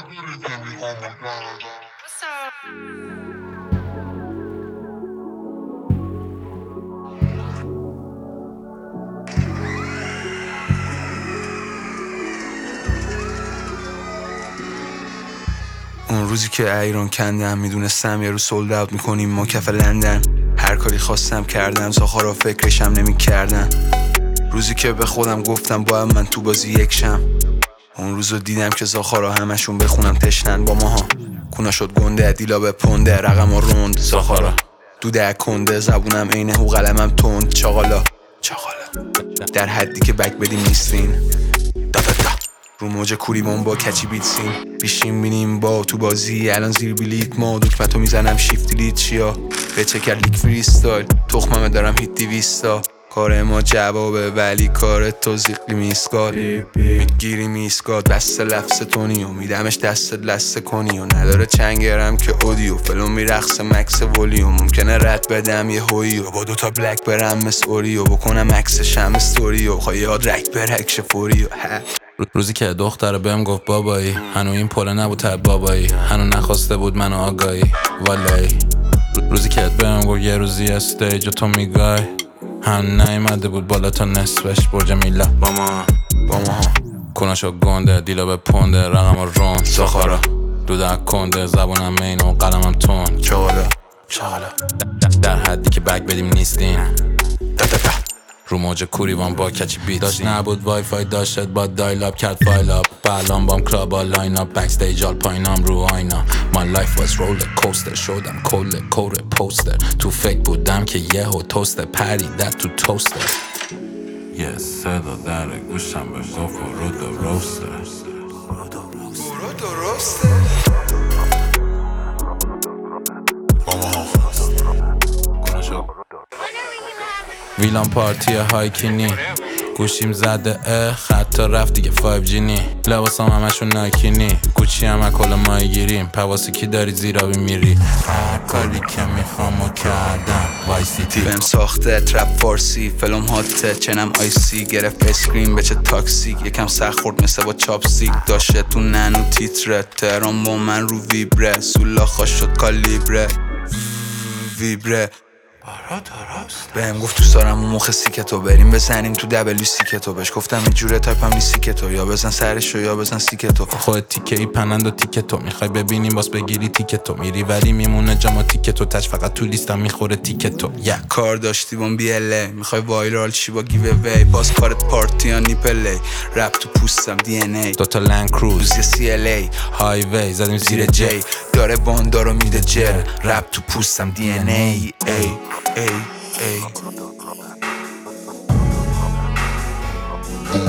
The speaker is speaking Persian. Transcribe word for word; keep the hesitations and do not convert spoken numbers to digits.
اون روزی که ایران کندم میدونستم یه روز سولد اوت میکنیم ما کف لندن. هر کاری خواستم کردم، زاخارا فکرشم نمی کردن. روزی که به خودم گفتم باید من تو بازی یکشم. اون روزو دیدم که زاخارا همشون بخونم تشنن با ماها. کونا شد گنده، دیلا به پنده، رقم و روند زاخارا دوده کنده، زبونم عینه و قلمم تند. چاقالا چاقالا در حدی که بک بدیم نیستین. دا دا دا رو موج کوریبان با کچی بیتسین. بیشیم بینیم با تو بازی الان زیر بلیت ما. دکمتو میزنم شیفت لیت چیا به چکر لیک فریستایل. تخممه دارم هیت دیویستا. کار ما جوابه ولی کار تو زیقلی میسکال. میگیری میسکال دست لفظ تونی و میدمش دست لسته کنی و نداره چنگرم که اودیو فلوم میرخص مکس ولیوم. ممکنه رد بدم یه هویی و با دوتا بلک برم مثل اوریو بکنم عکس شم استوریو خواهی یاد رک برک شفوریو. روزی که دختر بهم گفت بابایی هنو این پله نبود تب بابایی هنو نخواسته بود منو آگاهی والایی. روزی که بهم گفت یه روزی استیج و تو میگای هنو نیمده بود بالا تا نصفش برج میلا با ما با ما کناشو گنده دیلا به پنده رقم و رون زاخارا دوده کنده زبونم مین و قلمم تون. چاقالا چاقالا در حدی که بک بدیم نیستین. دا دا دا رو موج کوریوان با کچی بیت داشت نبود وای فای داشت با دایل اپ کرد فایل اپ. بلان بام کلاب ها لاین اپ بک استیج آل پایینام رو آینا. My life was roller coaster شدم کل کور پوستر. تو فکر بودم که یه هو توستر پریدت تو توستر. یه صدا در گوشم به گفت رو دو روستر. برو درسته ویلان پارتی هایکینی گوشیم زده اه خطا رفت دیگه فایو جی نی. لباسام همشون نایکینی گوچی همه کل مایی گیریم. پواسی کی داری زیرابی میری هر کاری که میخوامو کردم وای سیتی. بهم ساخته ترپ فارسی فلوم هاته چنم آیسی. گرفت اسکرین به چه تاکسیک یکم سخت خورد مثل با چاپسیک. داشته تو ننو تیتره تهران با من رو ویبره. سولا خوش شد کالیبره ویبره. بهم گفت تو سارم اون مخ سیکتو بریم بزنیم تو دبلیو سیکتو. بهش گفتم این جوره تایپم نیست سیکتو یا بزن سرشو یا بزن سیکتو. خود تیکه ای پنند و تیکتو میخوای ببینیم باز بگیری تیکتو. میری ولی میمونه جاما تیکتو تچ فقط تو لیستم میخوره تیکتو. یا yeah. کار داشتی بام بی ال ای میخوای وایرال چی با گیو اوی. باز کارت پارتی ها نیپلی رپ تو پوستم دی ان ای. دوتا لند کروز یه سی ال ای های وی زدیم زیر جی. داره واندارو میده جر رپ تو پوستم دی ان ای ای ای ای.